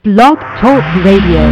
Blog Talk Radio.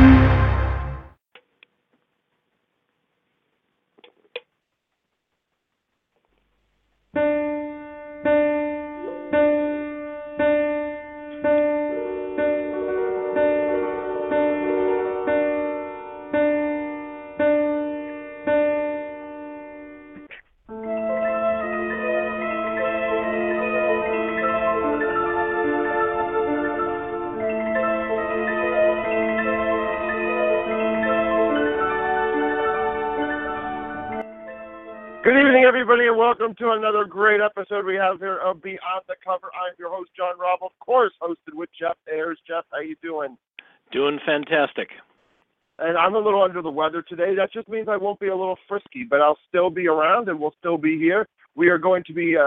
Good evening, everybody, and welcome to another great episode we have here of Beyond the Cover. I'm your host, John Robb, of course, hosted with Jeff Ayers. Jeff, how you doing? Doing fantastic. And I'm a little under the weather today. That just means I won't be a little frisky, but I'll still be around and we'll still be here. We are going to be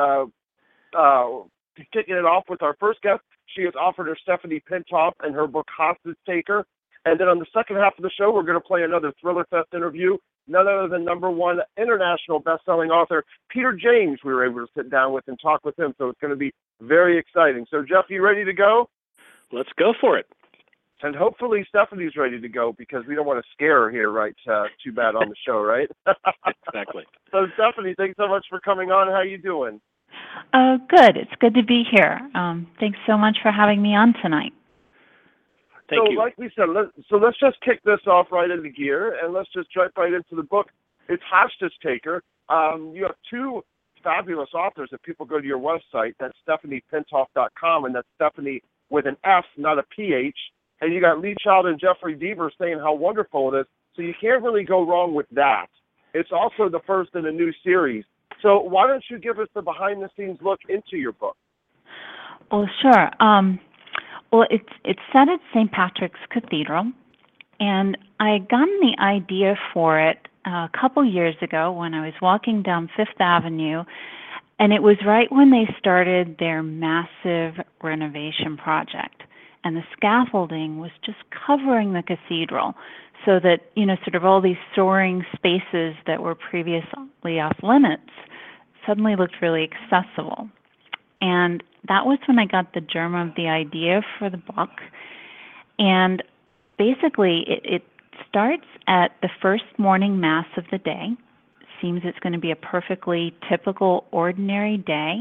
kicking it off with our first guest. She has offered her Stephanie Pintoff and her book Hostage Taker. And then on the second half of the show, we're going to play another Thriller Fest interview. None other than #1 international best-selling author, Peter James, we were able to sit down with and talk with him, so it's going to be very exciting. So, Jeff, you ready to go? Let's go for it. And hopefully Stephanie's ready to go because we don't want to scare her here, right? Too bad on the show, right? Exactly. So, Stephanie, thanks so much for coming on. How you doing? Good. It's good to be here. Thanks so much for having me on tonight. Thank you. Like we said, let's just kick this off right into gear, and let's just jump right into the book. It's Hostage Taker. You have two fabulous authors. If people go to your website, that's StephaniePintoff.com, and that's Stephanie with an F, not a PH. And you got Lee Child and Jeffrey Deaver saying how wonderful it is. So you can't really go wrong with that. It's also the first in a new series. So why don't you give us the behind-the-scenes look into your book? Well, sure. Well, it's set at St. Patrick's Cathedral, and I had gotten the idea for it a couple years ago when I was walking down Fifth Avenue, and it was right when they started their massive renovation project, and the scaffolding was just covering the cathedral so that, sort of all these soaring spaces that were previously off limits suddenly looked really accessible. And that was when I got the germ of the idea for the book. And basically, it starts at the first morning mass of the day. It seems it's going to be a perfectly typical, ordinary day.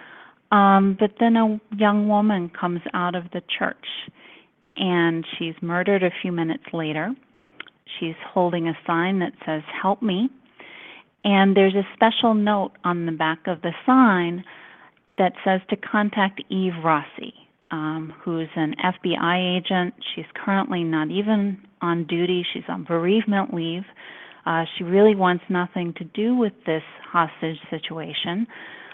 But then a young woman comes out of the church, and she's murdered a few minutes later. She's holding a sign that says, "Help me." And there's a special note on the back of the sign that says to contact Eve Rossi, who's an FBI agent. She's currently not even on duty. She's on bereavement leave. She really wants nothing to do with this hostage situation.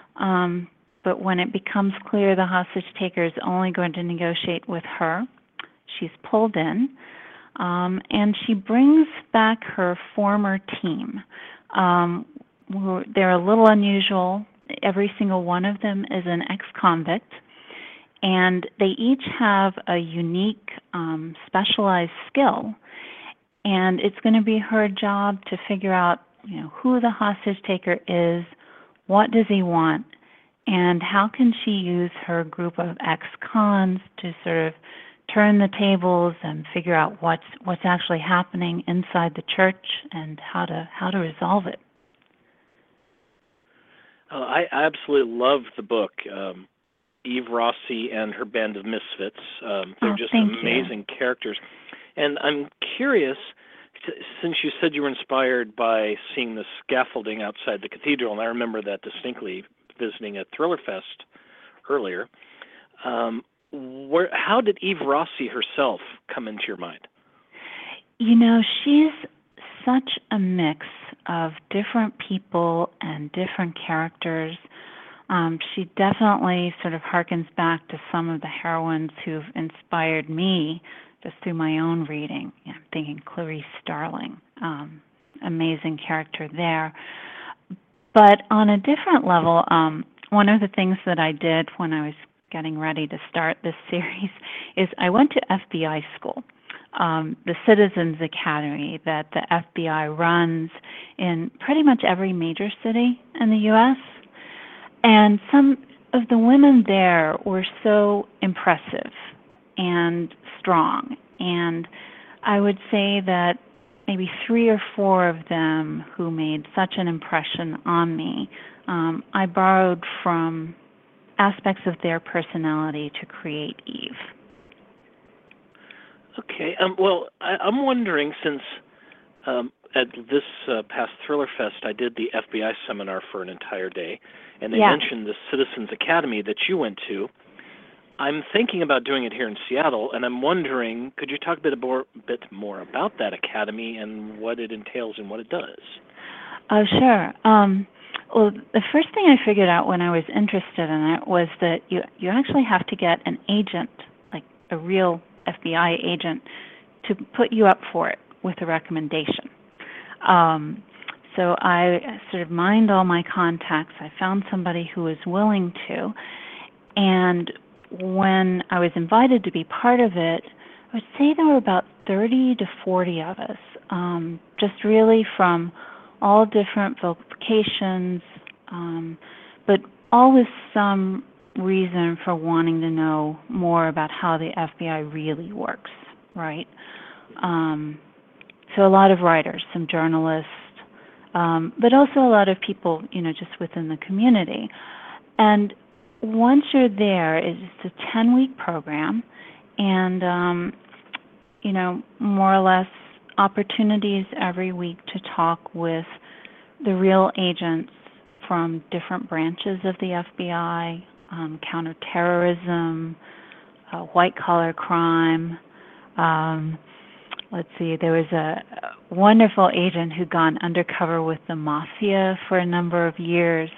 But when it becomes clear the hostage taker is only going to negotiate with her, she's pulled in, and she brings back her former team. They're a little unusual. Every single one of them is an ex-convict, and they each have a unique, specialized skill, and it's going to be her job to figure out, who the hostage taker is, what does he want, and how can she use her group of ex-cons to sort of turn the tables and figure out what's actually happening inside the church and how to resolve it. I absolutely love the book, Eve Rossi and her band of misfits. They're just amazing characters. And I'm curious, since you said you were inspired by seeing the scaffolding outside the cathedral, and I remember that distinctly visiting at Thriller Fest earlier, how did Eve Rossi herself come into your mind? She's such a mix of different people and different characters. She definitely sort of harkens back to some of the heroines who've inspired me just through my own reading. I'm thinking Clarice Starling, amazing character there. But on a different level, one of the things that I did when I was getting ready to start this series is I went to FBI school. The Citizens Academy that the FBI runs in pretty much every major city in the U.S. And some of the women there were so impressive and strong. And I would say that maybe 3 or 4 of them who made such an impression on me, I borrowed from aspects of their personality to create Eve. Okay. Well, I'm wondering, since at this past Thriller Fest, I did the FBI seminar for an entire day, and they mentioned the Citizens Academy that you went to. I'm thinking about doing it here in Seattle, and I'm wondering, could you talk a bit more about that academy and what it entails and what it does? Oh, sure. Well, the first thing I figured out when I was interested in it was that you actually have to get an agent, like a real FBI agent, to put you up for it with a recommendation. So I sort of mined all my contacts. I found somebody who was willing to, and when I was invited to be part of it, I would say there were about 30 to 40 of us, just really from all different vocations, but all with some reason for wanting to know more about how the FBI really works, right? So a lot of writers, some journalists, but also a lot of people, just within the community. And once you're there, it's a 10-week program, and, more or less opportunities every week to talk with the real agents from different branches of the FBI, counterterrorism, white-collar crime. Let's see, there was a wonderful agent who'd gone undercover with the mafia for a number of years.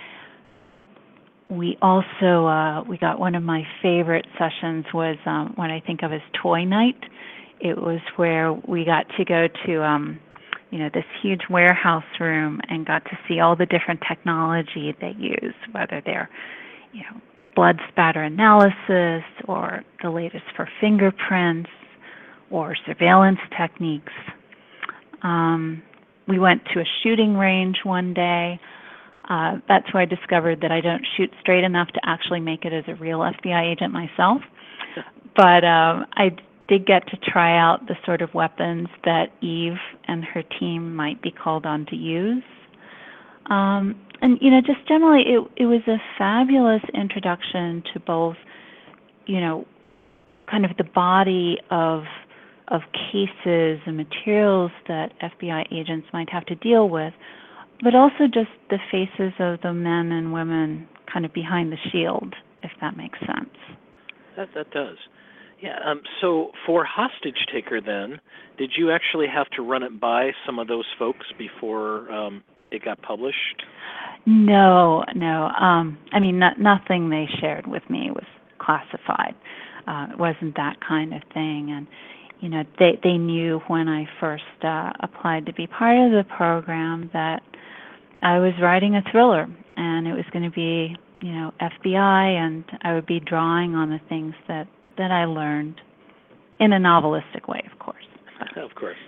We also, we got one of my favorite sessions was what I think of as Toy Night. It was where we got to go to, this huge warehouse room and got to see all the different technology they use, whether they're, blood spatter analysis or the latest for fingerprints or surveillance techniques. We went to a shooting range one day. That's where I discovered that I don't shoot straight enough to actually make it as a real FBI agent myself. But I did get to try out the sort of weapons that Eve and her team might be called on to use. And, just generally, it was a fabulous introduction to both, kind of the body of cases and materials that FBI agents might have to deal with, but also just the faces of the men and women kind of behind the shield, if that makes sense. That does. Yeah. So for Hostage Taker, then, did you actually have to run it by some of those folks before it got published? No. Nothing they shared with me was classified. It wasn't that kind of thing. And, they knew when I first applied to be part of the program that I was writing a thriller, and it was going to be, FBI, and I would be drawing on the things that I learned in a novelistic way, of course. Of course.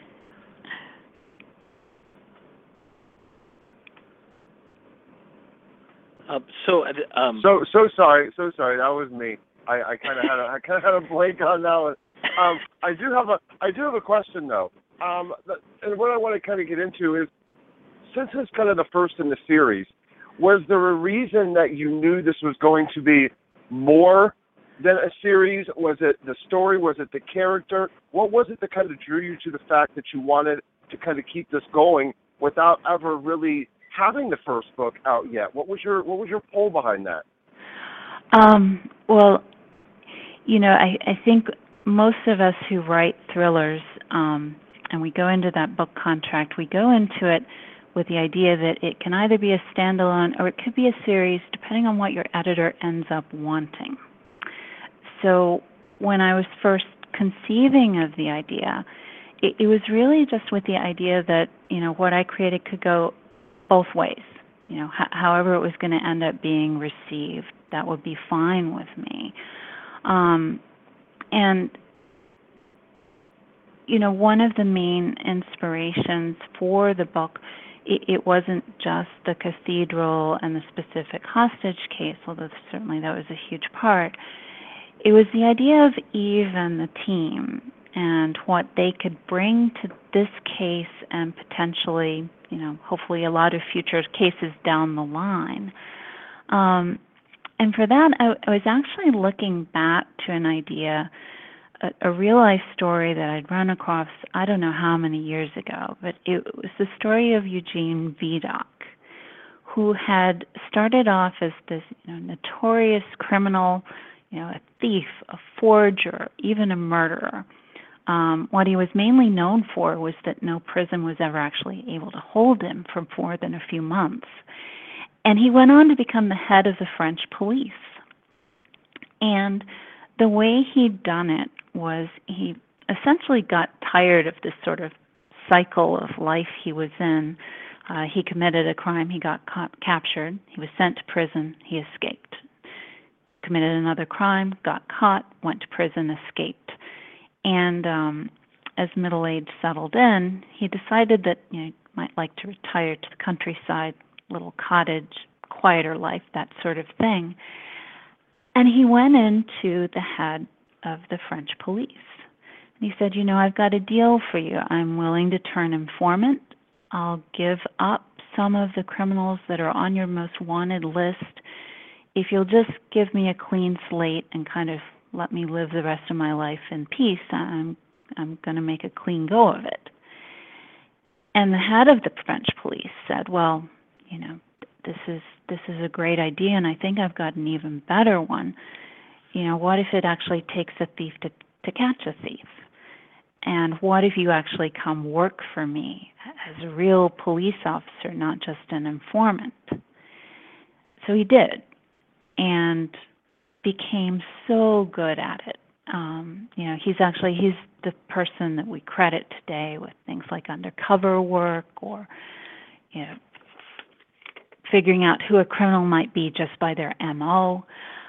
So sorry. That was me. I kind of had a blank on that one. I do have a question though, and what I want to kind of get into is, since it's kind of the first in the series, was there a reason that you knew this was going to be more than a series? Was it the story? Was it the character? What was it that kind of drew you to the fact that you wanted to kind of keep this going without ever really having the first book out yet? What was your pull behind that? Well, I think most of us who write thrillers, and we go into that book contract, we go into it with the idea that it can either be a standalone or it could be a series, depending on what your editor ends up wanting. So when I was first conceiving of the idea, it was really just with the idea that, what I created could go both ways. However it was going to end up being received, that would be fine with me. And, one of the main inspirations for the book, it wasn't just the cathedral and the specific hostage case, although certainly that was a huge part. it was the idea of Eve and the team and what they could bring to this case and potentially, hopefully a lot of future cases down the line. And for that, I was actually looking back to an idea, a real-life story that I'd run across I don't know how many years ago, but it was the story of Eugene Vidocq, who had started off as this notorious criminal, a thief, a forger, even a murderer. What he was mainly known for was that no prison was ever actually able to hold him for more than a few months. And he went on to become the head of the French police. And the way he'd done it was he essentially got tired of this sort of cycle of life he was in. He committed a crime, he got captured, he was sent to prison, he escaped. Committed another crime, got caught, went to prison, escaped. And as middle age settled in, he decided that he might like to retire to the countryside, little cottage, quieter life, that sort of thing. And he went into the head of the French police. And he said, I've got a deal for you. I'm willing to turn informant. I'll give up some of the criminals that are on your most wanted list if you'll just give me a clean slate and kind of let me live the rest of my life in peace. I'm going to make a clean go of it. And the head of the French police said, well, this is a great idea, and I think I've got an even better one. What if it actually takes a thief to catch a thief? And what if you actually come work for me as a real police officer, not just an informant? So he did, and became so good at it. He's the person that we credit today with things like undercover work or, figuring out who a criminal might be just by their MO.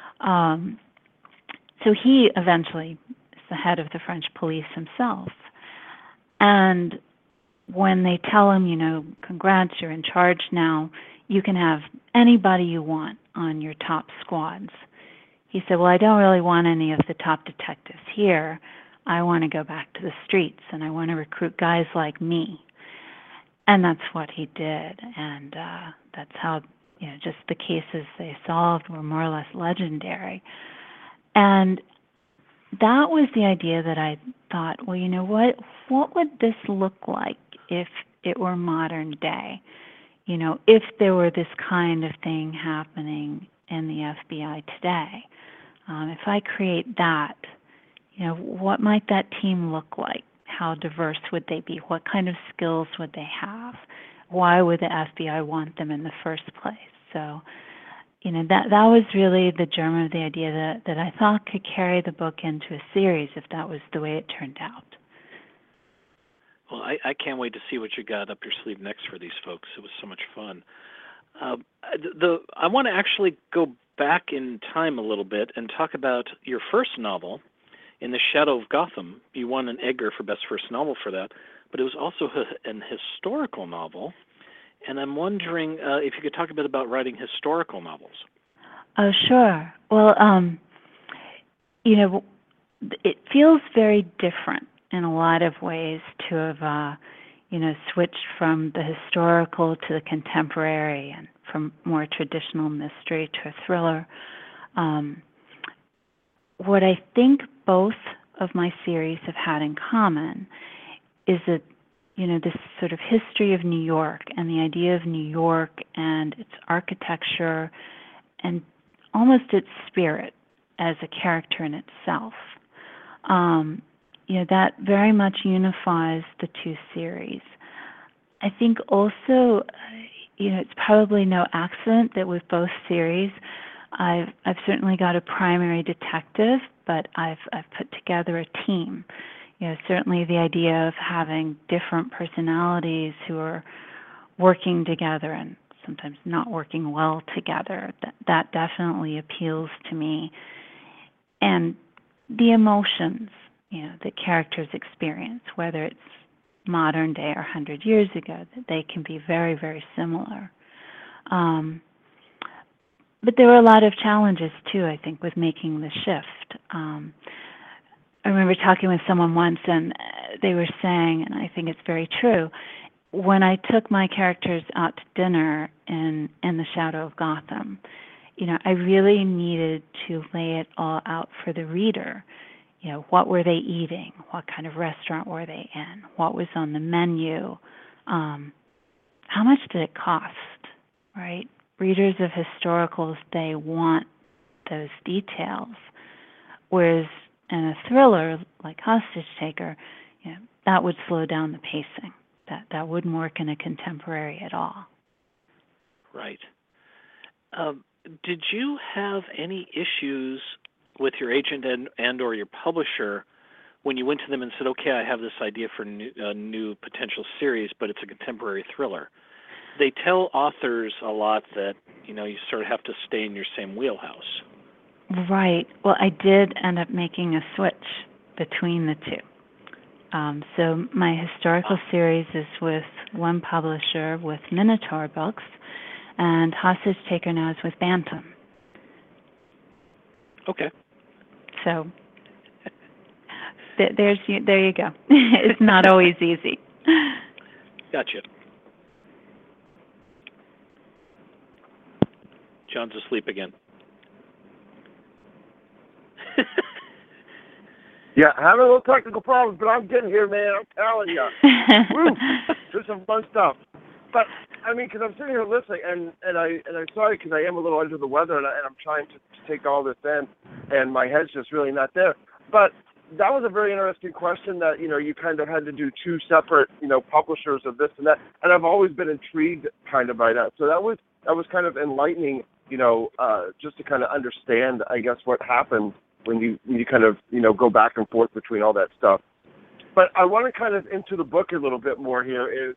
So he eventually is the head of the French police himself. And when they tell him, congrats, you're in charge now, you can have anybody you want on your top squads. He said, well, I don't really want any of the top detectives here. I want to go back to the streets, and I want to recruit guys like me. And that's what he did. And that's how, just the cases they solved were more or less legendary. And that was the idea that I thought, well, what would this look like if it were modern day? If there were this kind of thing happening in the FBI today. If I create that, what might that team look like? How diverse would they be? What kind of skills would they have? Why would the FBI want them in the first place? So, that was really the germ of the idea that I thought could carry the book into a series if that was the way it turned out. Well, I can't wait to see what you got up your sleeve next for these folks. It was so much fun. I want to actually go back in time a little bit and talk about your first novel, In the Shadow of Gotham. You won an Edgar for Best First Novel for that, but it was also an historical novel. And I'm wondering if you could talk a bit about writing historical novels. Oh, sure. Well, it feels very different in a lot of ways to have, switched from the historical to the contemporary and from more traditional mystery to a thriller. What I think both of my series have had in common is that, this sort of history of New York and the idea of New York and its architecture and almost its spirit as a character in itself. That very much unifies the two series. I think also, it's probably no accident that with both series, I've certainly got a primary detective, but I've put together a team. Certainly the idea of having different personalities who are working together and sometimes not working well together, that definitely appeals to me. And the emotions, that characters experience, whether it's modern day or 100 years ago, that they can be very, very similar. but there were a lot of challenges too, I think, with making the shift. I remember talking with someone once, and they were saying, and I think it's very true, when I took my characters out to dinner in The Shadow of Gotham, I really needed to lay it all out for the reader. What were they eating? What kind of restaurant were they in? What was on the menu? How much did it cost, right? Readers of historicals, they want those details. Whereas in a thriller like Hostage Taker, that would slow down the pacing. That wouldn't work in a contemporary at all. Right. Did you have any issues with your agent and or your publisher when you went to them and said, okay, I have this idea for a new potential series, but it's a contemporary thriller? They tell authors a lot that, you sort of have to stay in your same wheelhouse. Right. Well, I did end up making a switch between the two. So my historical series is with one publisher, with Minotaur Books, and Hostage Taker now is with Bantam. Okay. So there you go. It's not always easy. Gotcha. John's asleep again. Yeah, having a little technical problems, but I'm getting here, man. I'm telling you. Woo! There's some fun stuff. But because I'm sitting here listening, and I'm sorry because I am a little under the weather, and I'm trying to take all this in, and my head's just really not there. But that was a very interesting question that you kind of had to do two separate publishers of this and that, and I've always been intrigued kind of by that. So that was kind of enlightening, just to kind of understand, I guess, what happened when you kind of go back and forth between all that stuff. But I want to kind of into the book a little bit more here is,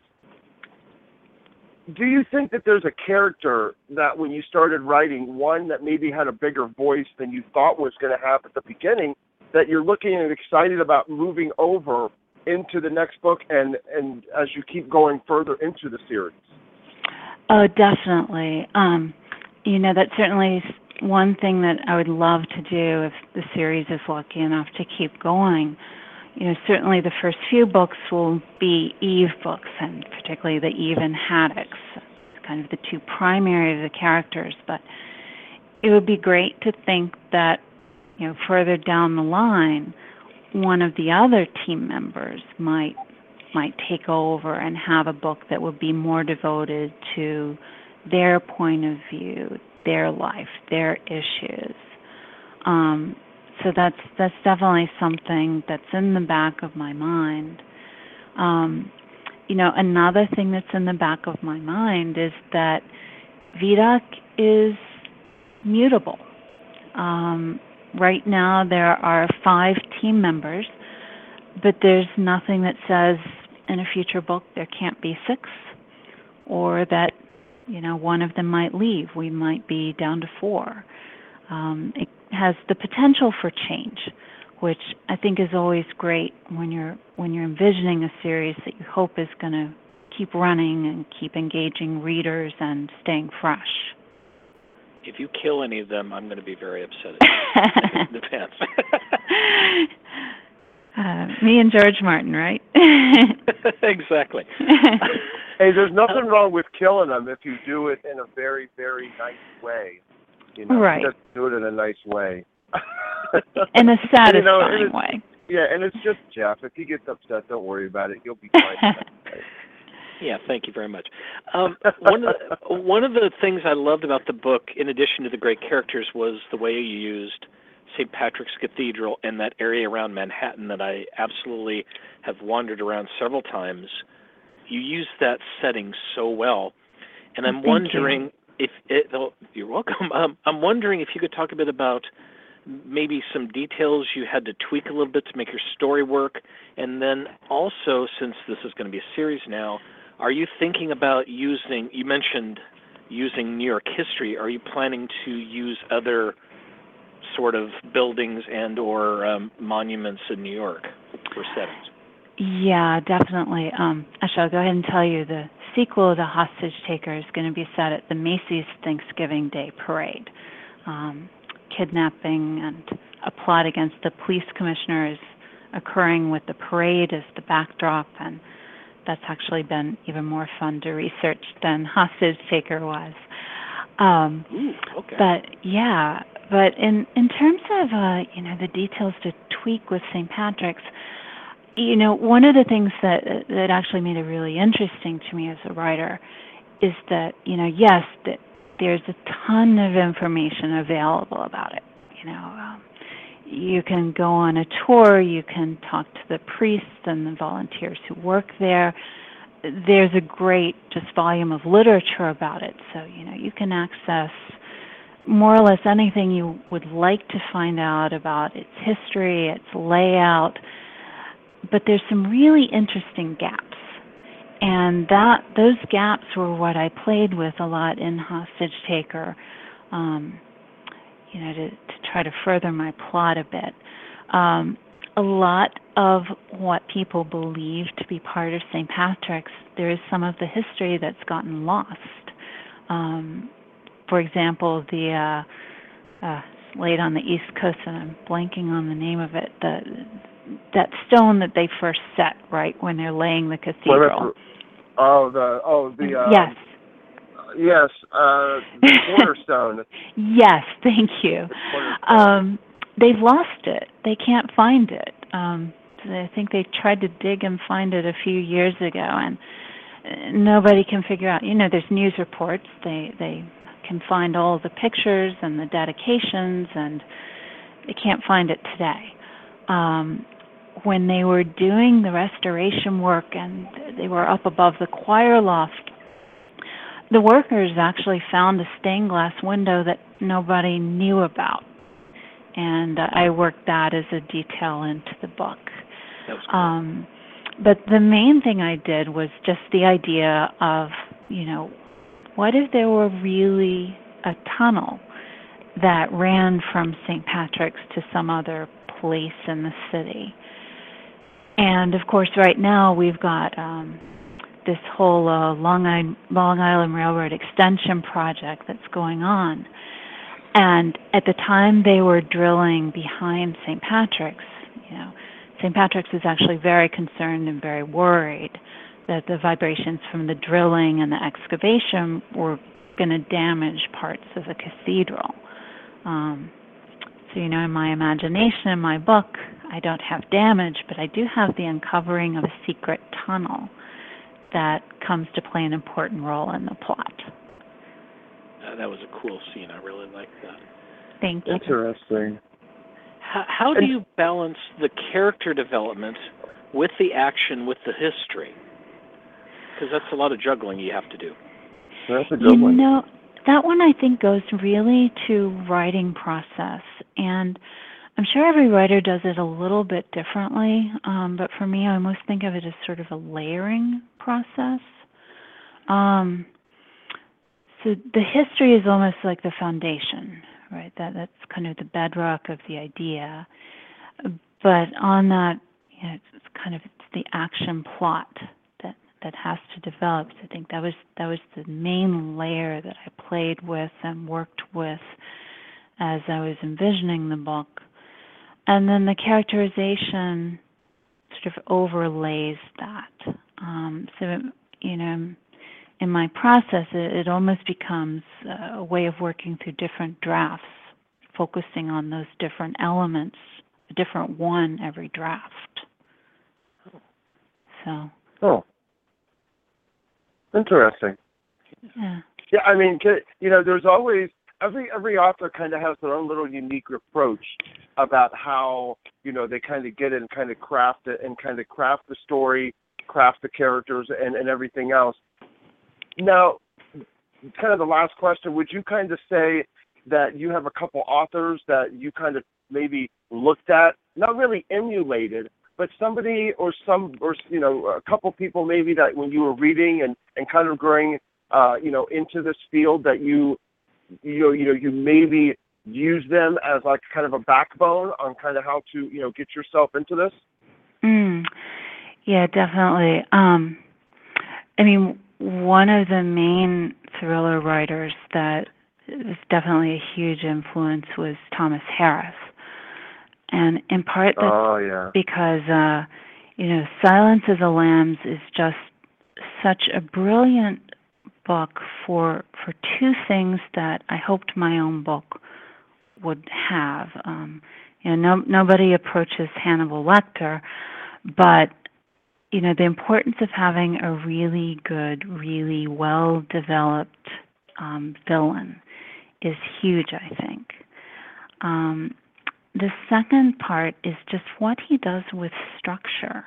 do you think that there's a character that when you started writing, one that maybe had a bigger voice than you thought was going to have at the beginning, that you're looking and excited about moving over into the next book and as you keep going further into the series? Oh, definitely. That's certainly one thing that I would love to do if the series is lucky enough to keep going. Certainly the first few books will be Eve books, and particularly the Eve and Haddix. It's kind of the two primary of the characters, but it would be great to think that, further down the line, one of the other team members might take over and have a book that would be more devoted to their point of view, their life, their issues. So that's definitely something that's in the back of my mind. Another thing that's in the back of my mind is that Vidoc is mutable. Right now there are 5 team members, but there's nothing that says in a future book there can't be 6, or that one of them might leave. We might be down to 4. It has the potential for change, which I think is always great when you're envisioning a series that you hope is going to keep running and keep engaging readers and staying fresh. If you kill any of them, I'm going to be very upset. Depends. Me and George Martin, right? Exactly. Hey, there's nothing wrong with killing them if you do it in a very, very nice way. Right. Just do it in a nice way. In a satisfying way. Yeah, and it's just Jeff. If he gets upset, don't worry about it. You'll be fine. Yeah, thank you very much. One of the things I loved about the book, in addition to the great characters, was the way you used St. Patrick's Cathedral and that area around Manhattan that I absolutely have wandered around several times. You used that setting so well, and I'm wondering you're welcome. I'm wondering if you could talk a bit about maybe some details you had to tweak a little bit to make your story work, and then also, since this is going to be a series now, are you thinking about you mentioned using New York history, are you planning to use other sort of buildings and or monuments in New York for settings? Yeah, definitely. Actually, I'll go ahead and tell you the sequel, The Hostage Taker, is going to be set at the Macy's Thanksgiving Day Parade. Kidnapping and a plot against the police commissioner is occurring with the parade as the backdrop, and that's actually been even more fun to research than Hostage Taker was. Okay. But in terms of the details to tweak with St. Patrick's, one of the things that actually made it really interesting to me as a writer is that yes, that there's a ton of information available about it. You can go on a tour, you can talk to the priests and the volunteers who work there. There's a great just volume of literature about it, so you can access more or less anything you would like to find out about its history, its layout, but there's some really interesting gaps. And those gaps were what I played with a lot in Hostage Taker, to try to further my plot a bit. A lot of what people believe to be part of St. Patrick's, there is some of the history that's gotten lost. For example, the laid on the East Coast, and I'm blanking on the name of it, that stone that they first set right when they're laying the cathedral. Yes. Yes, the cornerstone. Yes, thank you. They've lost it. They can't find it. I think they tried to dig and find it a few years ago, and nobody can figure out. There's news reports. They can find all the pictures and the dedications, and they can't find it today. When they were doing the restoration work and they were up above the choir loft, the workers actually found a stained glass window that nobody knew about. And I worked that as a detail into the book. That was cool. But the main thing I did was just the idea of, what if there were really a tunnel that ran from St. Patrick's to some other place in the city? And, of course, right now we've got this whole Long Island Railroad extension project that's going on. And at the time they were drilling behind St. Patrick's, St. Patrick's is actually very concerned and very worried that the vibrations from the drilling and the excavation were going to damage parts of the cathedral. So, in my imagination, in my book, I don't have damage, but I do have the uncovering of a secret tunnel that comes to play an important role in the plot. That was a cool scene. I really liked that. Thank you. Interesting. How do you balance the character development with the action, with the history? Because that's a lot of juggling you have to do. That's a good one. That one I think goes really to writing process. And I'm sure every writer does it a little bit differently, but for me, I almost think of it as sort of a layering process. So the history is almost like the foundation, right? That's kind of the bedrock of the idea. But on that, it's the action plot that has to develop. So I think that was the main layer that I played with and worked with as I was envisioning the book. And then the characterization sort of overlays that. In my process, it almost becomes a way of working through different drafts, focusing on those different elements, a different one every draft. So. Oh. Interesting. Yeah. Yeah, I mean, there's always every author kind of has their own little unique approach about how they kind of get it and kind of craft it and kind of craft the story, craft the characters, and everything else. Now, kind of the last question: would you kind of say that you have a couple authors that you kind of maybe looked at, not really emulated, but somebody or a couple people maybe that when you were reading and kind of growing into this field that you maybe use them as like kind of a backbone on kind of how to get yourself into this? Yeah, definitely. one of the main thriller writers that was definitely a huge influence was Thomas Harris. And in part that's because, Silence of the Lambs is just such a brilliant book for two things that I hoped my own book would have. Nobody approaches Hannibal Lecter, but the importance of having a really good, really well-developed villain is huge, I think. The second part is just what he does with structure,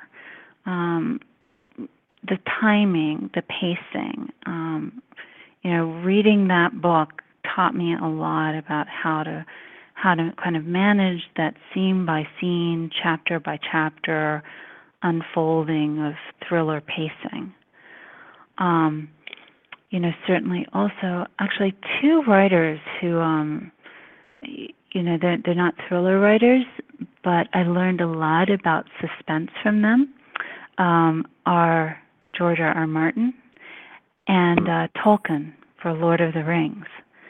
the timing, the pacing. Reading that book taught me a lot about how to kind of manage that scene by scene, chapter by chapter unfolding of thriller pacing. Certainly also actually two writers who they're not thriller writers, but I learned a lot about suspense from them, are George R.R. Martin and Tolkien for Lord of the Rings.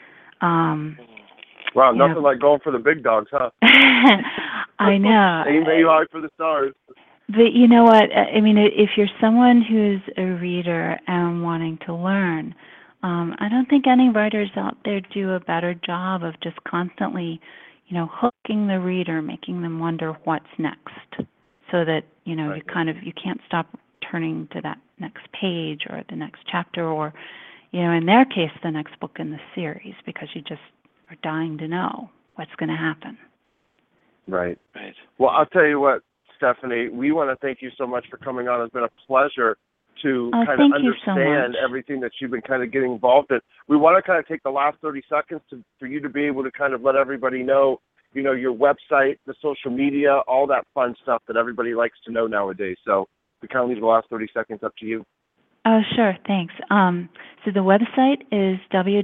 Wow, nothing like going for the big dogs, huh? I know. Aim high for the stars. But you know what? I mean, if you're someone who's a reader and wanting to learn, I don't think any writers out there do a better job of just constantly, hooking the reader, making them wonder what's next, so that you can't stop turning to that next page or the next chapter, or in their case, the next book in the series, because you just are dying to know what's going to happen. Right. Well, I'll tell you what, Stephanie, we want to thank you so much for coming on. It's been a pleasure to kind of understand everything that you've been kind of getting involved in. We want to kind of take the last 30 seconds for you to be able to kind of let everybody know, your website, the social media, all that fun stuff that everybody likes to know nowadays. So we kind of leave the last 30 seconds up to you. Oh, sure. Thanks. So the website is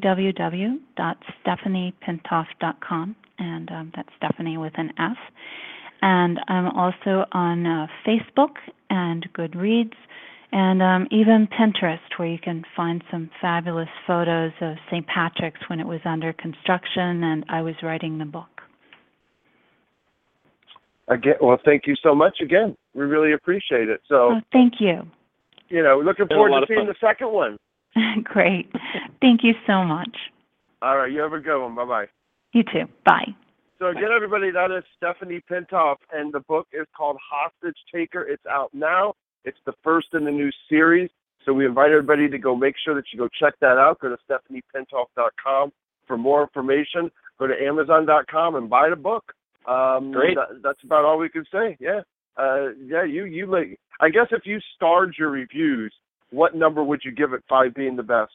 www.stephaniepintoff.com, and that's Stephanie with an F. And I'm also on Facebook and Goodreads, and even Pinterest, where you can find some fabulous photos of St. Patrick's when it was under construction and I was writing the book. Again, well, thank you so much again. We really appreciate it. So, thank you. Looking forward to seeing the second one. Great. Thank you so much. All right, you have a good one. Bye-bye. You too. Bye. So again, everybody, that is Stephanie Pintoff, and the book is called Hostage Taker. It's out now. It's the first in the new series. So we invite everybody to go make sure that you go check that out. Go to stephaniepintoff.com for more information. Go to amazon.com and buy the book. Great. That's about all we can say. Yeah. You like. I guess if you starred your reviews, what number would you give it? 5 being the best.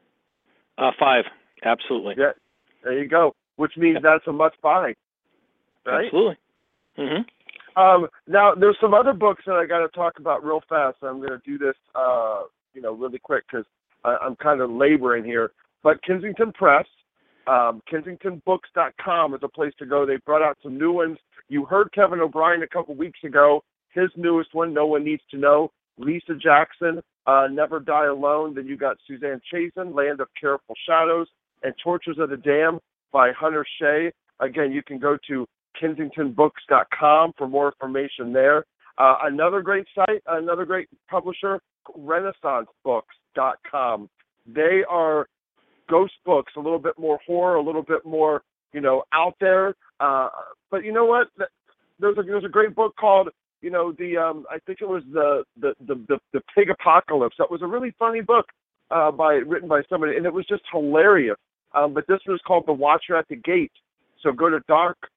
5. Absolutely. Yeah. There you go. Which means that's a must buy. Right? Absolutely. Mm-hmm. Now, there's some other books that I got to talk about real fast. I'm going to do this, really quick because I'm kind of laboring here. But Kensington Press, KensingtonBooks.com is a place to go. They brought out some new ones. You heard Kevin O'Brien a couple weeks ago. His newest one, No One Needs to Know. Lisa Jackson, Never Die Alone. Then you got Suzanne Chazen, Land of Careful Shadows, and Tortures of the Dam by Hunter Shea. Again, you can go to KensingtonBooks.com for more information there. Another great site, another great publisher, RenaissanceBooks.com. They are ghost books, a little bit more horror, a little bit more, out there. But you know what? There's a great book called, I think it was the Pig Apocalypse. That was a really funny book written by somebody, and it was just hilarious. But this was called The Watcher at the Gate. So go to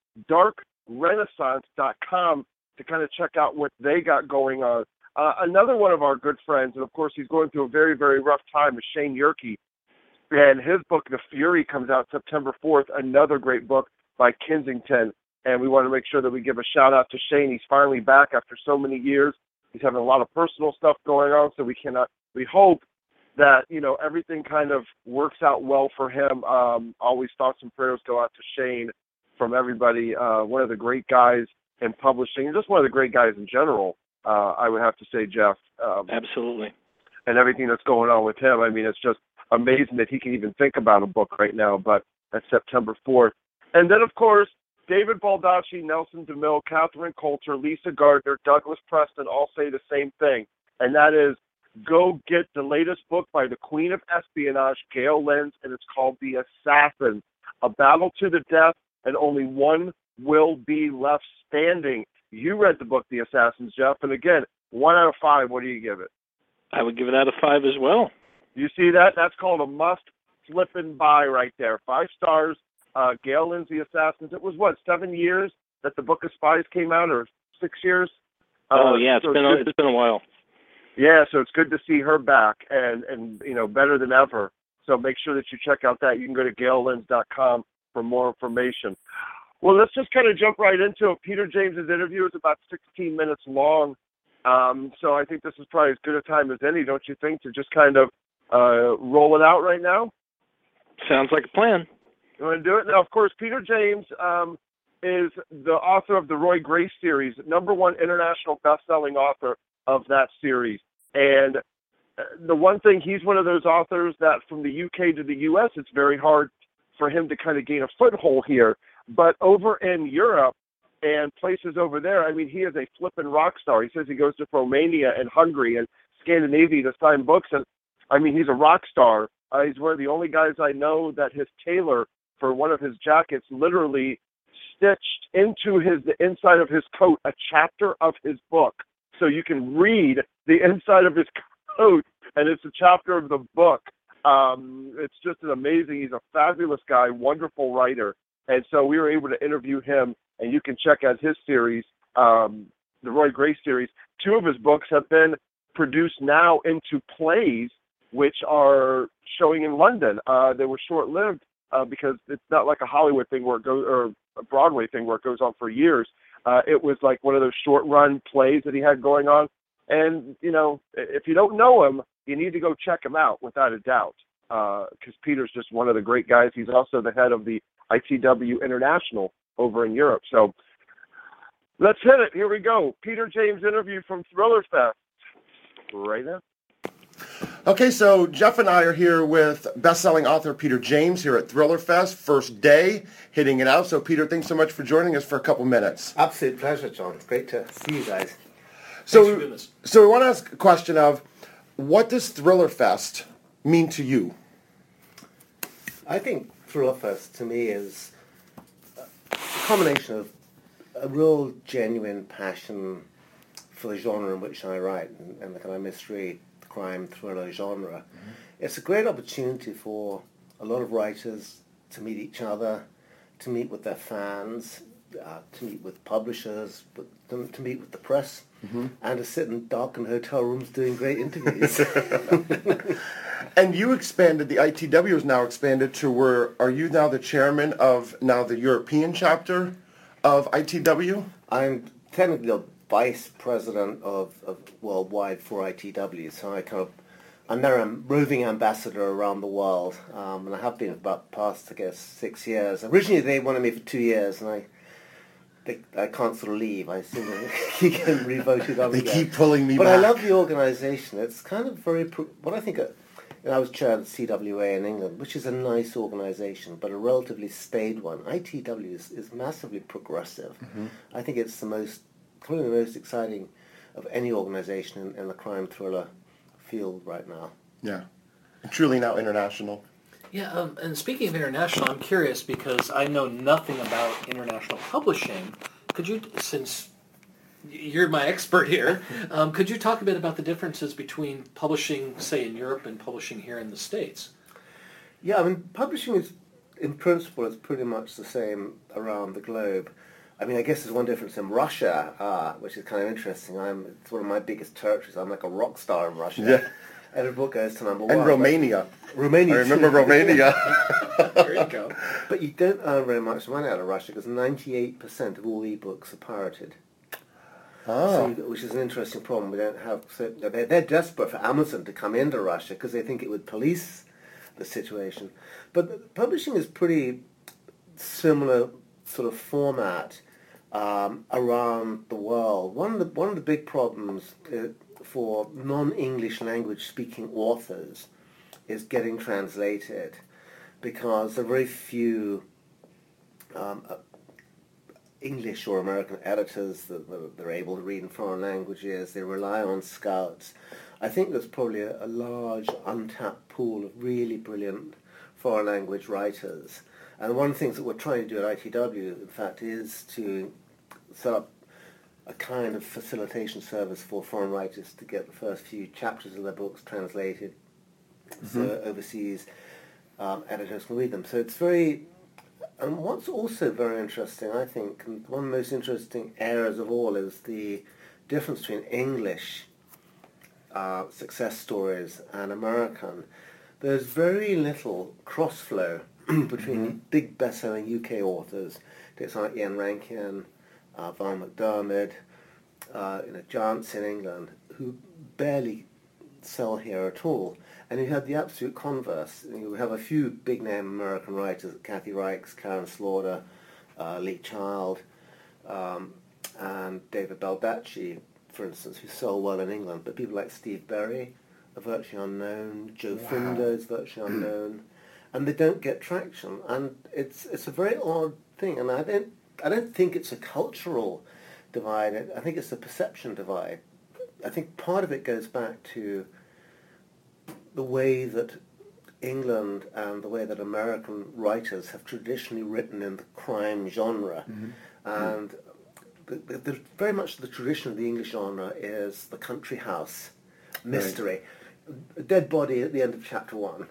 darkrenaissance.com to kind of check out what they got going on. Another one of our good friends, and of course he's going through a very, very rough time, is Shane Yerke. And his book, The Fury, comes out September 4th, another great book by Kensington. And we want to make sure that we give a shout-out to Shane. He's finally back after so many years. He's having a lot of personal stuff going on, so we hope that, everything kind of works out well for him. Always thoughts and prayers go out to Shane from everybody. One of the great guys in publishing, just one of the great guys in general, I would have to say, Jeff. Absolutely. and everything that's going on with him. I mean, it's just amazing that he can even think about a book right now, but that's September 4th. And then, of course, David Baldacci, Nelson DeMille, Catherine Coulter, Lisa Gardner, Douglas Preston all say the same thing, and that is go get the latest book by the Queen of Espionage, Gail Lenz, and it's called The Assassins, A Battle to the Death, and only one will be left standing. You read the book, The Assassins, Jeff, and again, 1 out of 5, what do you give it? I would give it out of 5 as well. You see that? That's called a must-flippin' buy right there. 5 stars. Gail Lenz, The Assassins. It was, 7 years that the Book of Spies came out, or 6 years? It's been a while. Yeah, so it's good to see her back, and better than ever. So make sure that you check out that. You can go to GailLenz.com for more information. Well, let's just kind of jump right into it. Peter James's interview is about 16 minutes long, so I think this is probably as good a time as any, don't you think, to just kind of roll it out right now? Sounds like a plan. You want to do it? Now, of course, Peter James is the author of the Roy Grace series, #1 international best-selling author of that series. And the one thing, he's one of those authors that from the UK to the US, it's very hard for him to kind of gain a foothold here. But over in Europe and places over there, I mean, he is a flippin' rock star. He says he goes to Romania and Hungary and Scandinavia to sign books. And, I mean, he's a rock star. He's one of the only guys I know that his tailor for one of his jackets literally stitched into the inside of his coat a chapter of his book. So you can read the inside of his coat, and it's a chapter of the book. It's just an amazing, he's a fabulous guy, wonderful writer. And so we were able to interview him, and you can check out his series, the Roy Grace series. 2 of his books have been produced now into plays, which are showing in London. They were short-lived because it's not like a Hollywood thing where it goes, or a Broadway thing where it goes on for years. It was like one of those short-run plays that he had going on. And, if you don't know him, you need to go check him out, without a doubt, because Peter's just one of the great guys. He's also the head of the ITW International over in Europe. So let's hit it. Here we go. Peter James interview from Thriller Fest. Right now. Okay, so Jeff and I are here with best-selling author Peter James here at Thriller Fest, first day, hitting it out. So Peter, thanks so much for joining us for a couple minutes. Absolute pleasure, John. It's great to see you guys. So we want to ask a question of, what does Thriller Fest mean to you? I think Thriller Fest to me is a combination of a real genuine passion for the genre in which I write, and the kind of mystery, crime, thriller genre. Mm-hmm. It's a great opportunity for a lot of writers to meet each other, to meet with their fans, to meet with publishers, to meet with the press, mm-hmm. and to sit in darkened hotel rooms doing great interviews. And you expanded, the ITW is now expanded to are you now the chairman of the European chapter of ITW? I'm technically the vice president of worldwide for ITW, so I'm now a roving ambassador around the world, and I have been for about the past, 6 years. Originally they wanted me for 2 years, and I can't sort of leave. I seem to keep getting revoted on again. They keep pulling me back. But I love the organisation. It's kind of very, what I think, I was chair of the CWA in England, which is a nice organisation, but a relatively staid one. ITW is massively progressive. Mm-hmm. I think it's probably the most exciting of any organisation in the crime thriller field right now. Yeah, truly now international. Yeah, and speaking of international, I'm curious because I know nothing about international publishing. Could you, since you're my expert here, could you talk a bit about the differences between publishing, say, in Europe and publishing here in the States? Yeah, I mean, publishing is, in principle, it's pretty much the same around the globe. I mean, I guess there's one difference in Russia, which is kind of interesting. It's one of my biggest territories. I'm like a rock star in Russia. Yeah. Every book goes to number 1. And Romania. Romania. I remember Romania. There you go. But you don't earn very much money out of Russia because 98% of all ebooks are pirated. Oh. Which is an interesting problem. We don't have. So they're desperate for Amazon to come into Russia because they think it would police the situation. But publishing is pretty similar sort of format around the world. One of the big problems for non-English language speaking authors is getting translated, because there are very few English or American editors that are able to read in foreign languages. They rely on scouts. I think there's probably a large untapped pool of really brilliant foreign language writers. And one of the things that we're trying to do at ITW, in fact, is to set up a kind of facilitation service for foreign writers to get the first few chapters of their books translated, so overseas editors can read them. So it's very... And what's also very interesting, I think, and one of the most interesting areas of all, is the difference between English success stories and American. There's very little cross-flow between big best-selling UK authors, it's like Ian Rankin, Val McDermid, giants in England, who barely sell here at all. And you have the absolute converse. You have a few big-name American writers, Kathy Reichs, Karen Slaughter, Lee Child, and David Baldacci, for instance, who sell well in England. But people like Steve Berry are virtually unknown. Joe Finder is virtually unknown, and they don't get traction. And it's a very odd thing. And I don't think it's a cultural divide. I think it's a perception divide. I think part of it goes back to the way that England and the way that American writers have traditionally written in the crime genre. And very much the tradition of the English genre is the country house mystery. Right. A dead body at the end of chapter 1,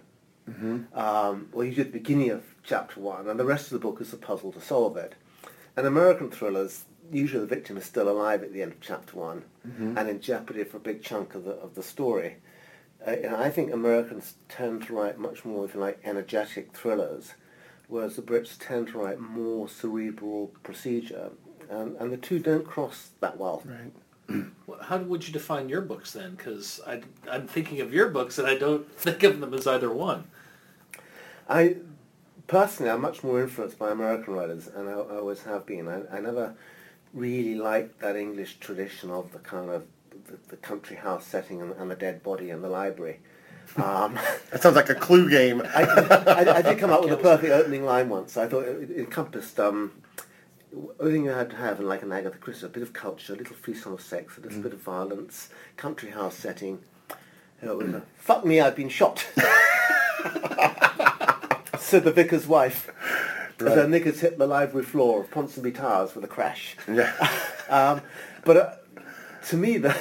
or usually at the beginning of chapter 1, and the rest of the book is a puzzle to solve it. And American thrillers, usually the victim is still alive at the end of chapter 1 and in jeopardy for a big chunk of the story. And I think Americans tend to write much more, if you like, energetic thrillers, whereas the Brits tend to write more cerebral procedure, and the two don't cross that well. Right. How would you define your books then? Because I'm thinking of your books and I don't think of them as either one. Personally, I'm much more influenced by American writers, and I always have been. I never really liked that English tradition of the kind of the country house setting and the dead body in the library. That sounds like a Clue game. I did come up with a perfect opening line once. I thought it encompassed everything you had to have in like an Agatha Christie: a bit of culture, a little frisson of sex, a little bit of violence, country house setting. Fuck me, I've been shot. Said the vicar's wife. Right. As her knickers hit the library floor of Ponsonby Towers with a crash. Yeah. But to me, the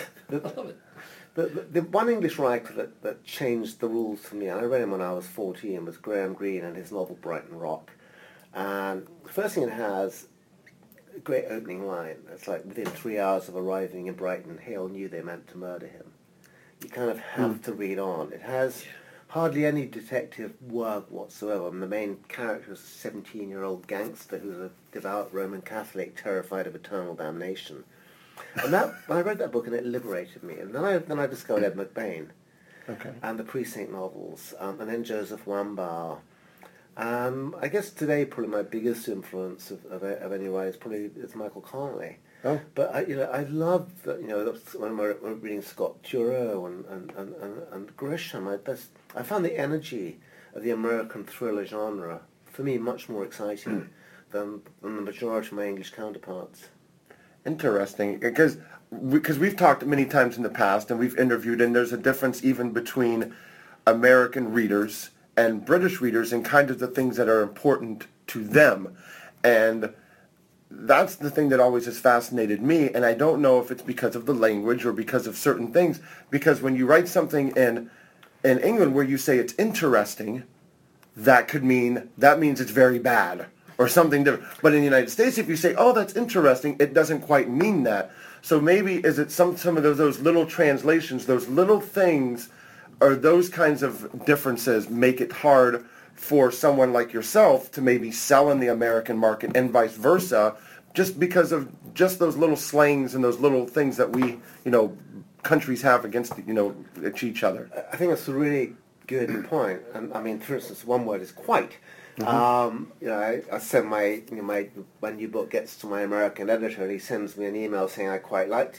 one English writer that changed the rules for me, and I read him when I was 14, was Graham Greene and his novel Brighton Rock. And the first thing it has, a great opening line. It's like, within 3 hours of arriving in Brighton, Hale knew they meant to murder him. You kind of have to read on. It has hardly any detective work whatsoever. And the main character is a 17-year-old gangster who's a devout Roman Catholic terrified of eternal damnation. And when I read that book, and it liberated me. And then I discovered Ed McBain, and the Precinct novels, and then Joseph Wambaugh. I guess today probably my biggest influence of any writer is Michael Connelly. Oh. But I love that, when we're reading Scott Turow and Grisham. I found the energy of the American thriller genre for me much more exciting than the majority of my English counterparts. Interesting, because we've talked many times in the past, and we've interviewed, and there's a difference even between American readers and British readers and kind of the things that are important to them. And that's the thing that always has fascinated me, and I don't know if it's because of the language or because of certain things, because when you write something in England where you say it's interesting, that means it's very bad or something different. But in the United States, if you say, oh, that's interesting, it doesn't quite mean that. So maybe is it some of those little translations, those little things, or those kinds of differences make it hard for someone like yourself to maybe sell in the American market and vice versa, just because of just those little slangs and those little things that we, countries have against, each other. I think that's a really good point. And I mean, for instance, one word is quite. I send my new book gets to my American editor, and he sends me an email saying I quite liked it.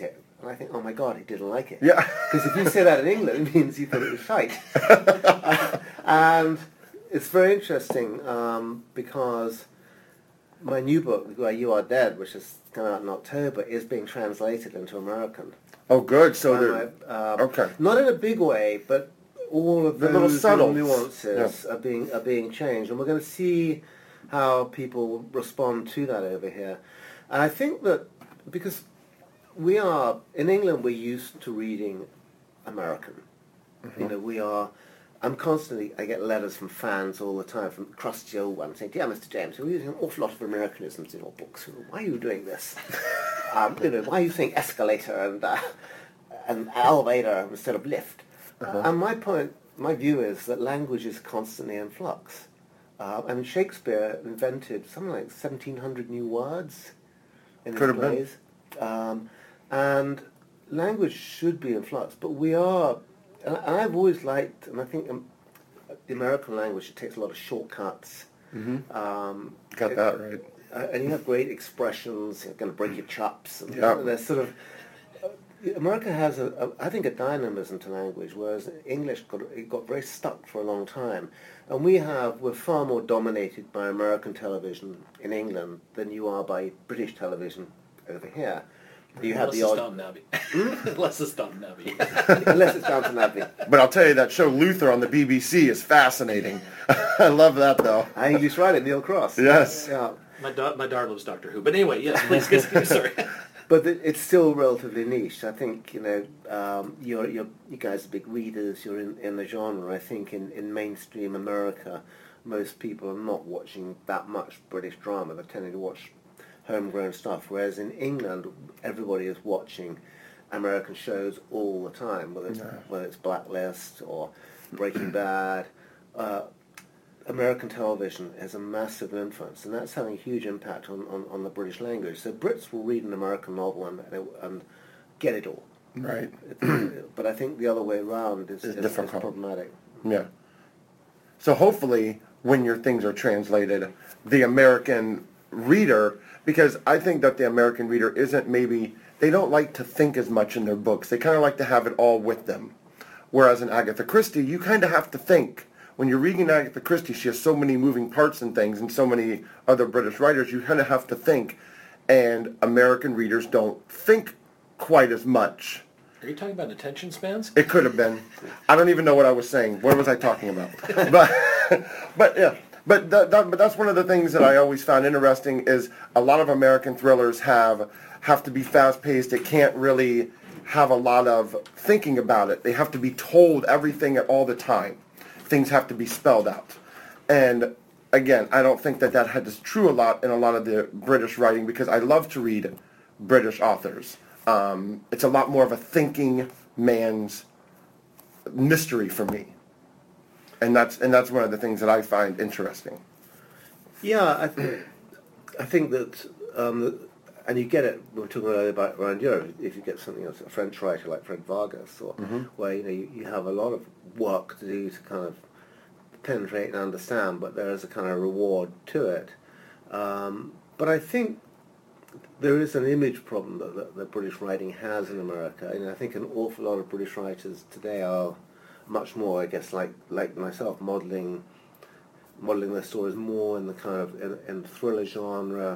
And I think, oh my God, he didn't like it. Yeah. Because if you say that in England, it means you thought it was shite. And it's very interesting because my new book, Where You Are Dead, which is come out in October, is being translated into American. Oh, good. So Okay. Not in a big way, but all of the those little subtle nuances are being changed, and we're going to see how people respond to that over here. And I think that because we are in England, we're used to reading American. Mm-hmm. You know, I get letters from fans all the time, from crusty old ones, saying, "Dear Mr. James, we're using an awful lot of Americanisms in your books. Why are you doing this? Why are you saying escalator and elevator instead of lift?" And my view is that language is constantly in flux. Shakespeare invented something like 1,700 new words in his plays. And language should be in flux, but we are, and I've always liked, and I think the American language, it takes a lot of shortcuts. Mm-hmm. Got that right. And you have great expressions, you're going to break your chops. And they're sort of, America has, I think, a dynamism to language, whereas English got very stuck for a long time. And we're far more dominated by American television in England than you are by British television over here. You have the odd... Unless it's Downton Abbey. Unless it's Downton Abbey. But I'll tell you, that show Luther on the BBC is fascinating. I love that, though. English writer, Neil Cross. Yes. Yeah. My daughter loves Doctor Who. But anyway, yes, please continue. Sorry. But it's still relatively niche. I think, you guys are big readers. You're in the genre. I think in mainstream America, most people are not watching that much British drama. They're tending to watch homegrown stuff, whereas in England, everybody is watching American shows all the time, whether it's Blacklist or Breaking Bad. American television has a massive influence, and that's having a huge impact on the British language. So Brits will read an American novel and get it all. Right. But I think the other way around is problematic. Yeah. So hopefully, when your things are translated, the American reader, because I think that the American reader they don't like to think as much in their books. They kind of like to have it all with them. Whereas in Agatha Christie, you kind of have to think. When you're reading Agatha Christie, she has so many moving parts and things, and so many other British writers, you kind of have to think. And American readers don't think quite as much. Are you talking about attention spans? It could have been. I don't even know what I was saying. What was I talking about? But yeah. But that's one of the things that I always found interesting is a lot of American thrillers have to be fast-paced. It can't really have a lot of thinking about it. They have to be told everything all the time. Things have to be spelled out. And again, I don't think that is true a lot in a lot of the British writing, because I love to read British authors. It's a lot more of a thinking man's mystery for me. And that's one of the things that I find interesting. Yeah, I think that, and you get it. We were talking earlier about around Europe. If you get something else, a French writer like Fred Vargas, or where you have a lot of work to do to kind of penetrate and understand, but there is a kind of reward to it. But I think there is an image problem that British writing has in America. I think an awful lot of British writers today are much more, I guess, like myself, modelling their stories more in the kind of in thriller genre.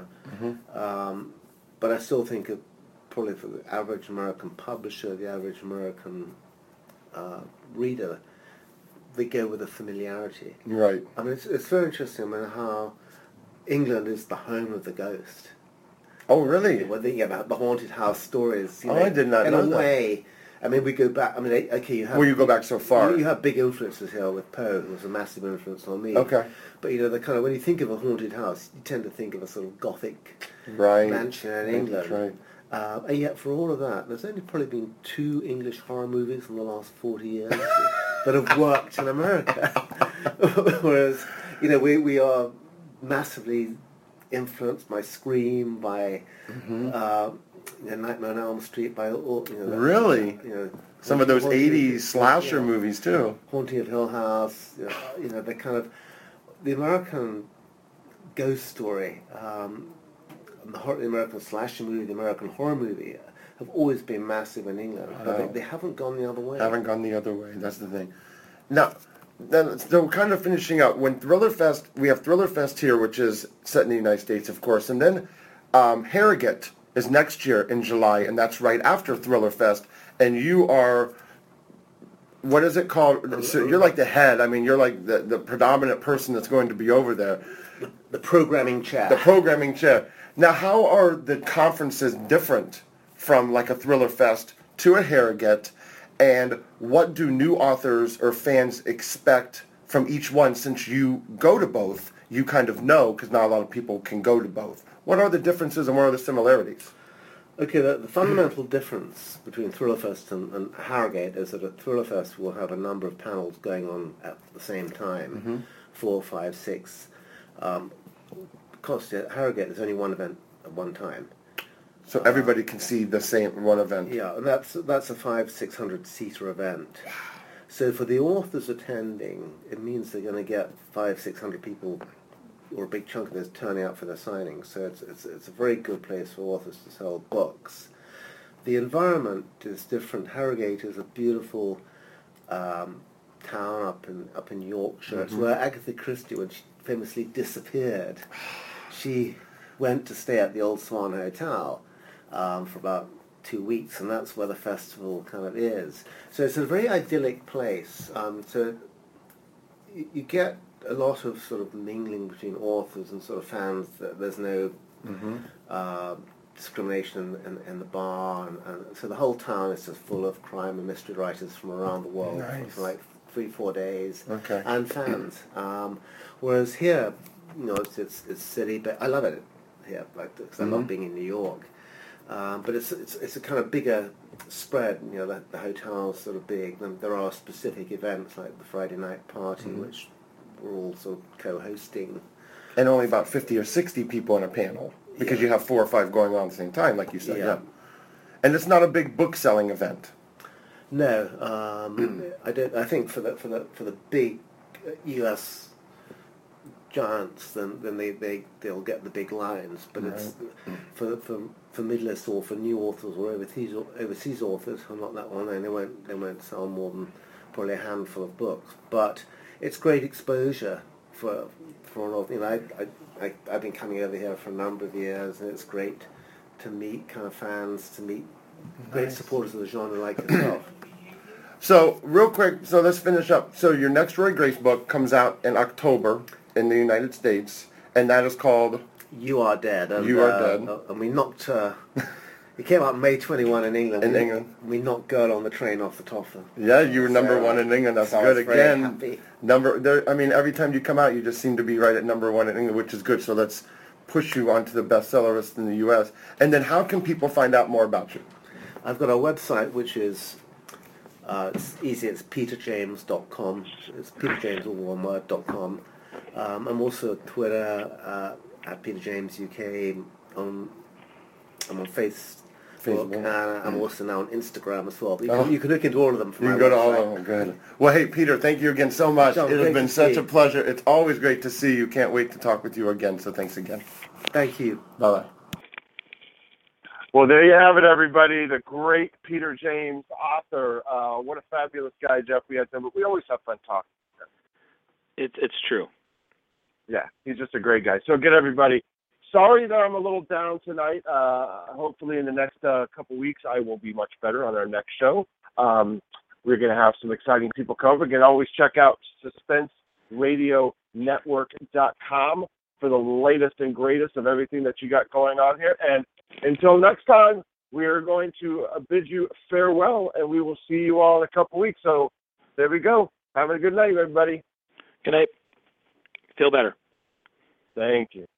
But I still think probably for the average American publisher, the average American reader, they go with a familiarity. Right. I mean, it's very interesting. I mean, how England is the home of the ghost. Oh, really? Well, about the haunted house stories. I did not know that. In a way, I mean, we go back. I mean, okay, you have. Well, you go back so far. You have big influences here with Poe, who was a massive influence on me. Okay. But the kind of, when you think of a haunted house, you tend to think of a sort of Gothic mansion in England. Right. And yet, for all of that, there's only probably been 2 English horror movies in the last 40 years that have worked in America. Whereas, we are massively influenced by Scream, by Nightmare on Elm Street, by all. Really? Some of those 80s slasher movies too. Haunting of Hill House. The kind of the American ghost story, the American slasher movie, the American horror movie. have always been massive in England, but they haven't gone the other way. Haven't gone the other way. That's the thing. Now, so kind of finishing up, when Thriller Fest, we have Thriller Fest here, which is set in the United States, of course, and then Harrogate is next year in July, and that's right after Thriller Fest, and you are, what is it called? So you're like the head. I mean, you're like the predominant person that's going to be over there. The programming chair. The programming chair. Now, how are the conferences different from like a Thriller Fest to a Harrogate, and what do new authors or fans expect from each one? Since you go to both, you kind of know, because not a lot of people can go to both. What are the differences and what are the similarities? Okay, the fundamental difference between Thriller Fest and Harrogate is that at Thriller Fest we'll have a number of panels going on at the same time, 4, 5, 6. Because at Harrogate there's only one event at one time. So everybody can see the same one event. Yeah, and that's a 500-600 seater event. So for the authors attending, it means they're going to get 500-600 people, or a big chunk of this, turning out for their signings. So it's a very good place for authors to sell books. The environment is different. Harrogate is a beautiful town up in Yorkshire. It's where Agatha Christie, when she famously disappeared, she went to stay at the Old Swan Hotel for about 2 weeks, and that's where the festival kind of is. So it's a very idyllic place. So you get a lot of sort of mingling between authors and sort of fans. There's no discrimination in the bar, and so the whole town is just full of crime and mystery writers from around the world for like 3-4 days, and fans. Whereas here, it's city, but I love it here, because I love being in New York. But it's a kind of bigger spread. The hotel's sort of big. And there are specific events like the Friday night party, which we're all sort of co-hosting. And only about 50 or 60 people in a panel, because you have 4 or 5 going on at the same time, like you said. Yeah. And it's not a big book selling event. No, I don't. I think for the big U.S. giants, then they'll get the big lines. But it's for mid-list or for new authors or overseas authors who are not that well known, they won't sell more than probably a handful of books. But it's great exposure for an author. I've been coming over here for a number of years, and it's great to meet kind of fans, to meet great supporters of the genre like yourself. So, real quick, so let's finish up. So your next Roy Grace book comes out in October in the United States, and that is called You Are Dead. And, You Are Dead. And we knocked... it came out May 21 in England. England. We knocked Girl on the Train off the top of it. Yeah, you were number 1 in England. That's good again. Happy. Every time you come out, you just seem to be right at number 1 in England, which is good. So let's push you onto the bestseller list in the U.S. And then how can people find out more about you? I've got a website, which is... it's easy. It's peterjames.com. It's peterjames, all one word, .com. I'm also on Twitter at peterjamesuk. I'm on Facebook, and I'm also now on Instagram as well. But you can look into all of them from my website. You can go to all of them. Good. Well, hey, Peter, thank you again so much. John, it has been such a pleasure. It's always great to see you. Can't wait to talk with you again. So thanks again. Thank you. Bye-bye. Well, there you have it, everybody. The great Peter James, author. What a fabulous guy, Jeff. We had him, but we always have fun talking to him. It's true. Yeah, he's just a great guy. So again, everybody, sorry that I'm a little down tonight. Hopefully in the next couple weeks, I will be much better on our next show. We're going to have some exciting people come. You can always check out SuspenseRadioNetwork.com for the latest and greatest of everything that you got going on here. And until next time, we are going to bid you farewell, and we will see you all in a couple weeks. So there we go. Have a good night, everybody. Good night. Feel better. Thank you.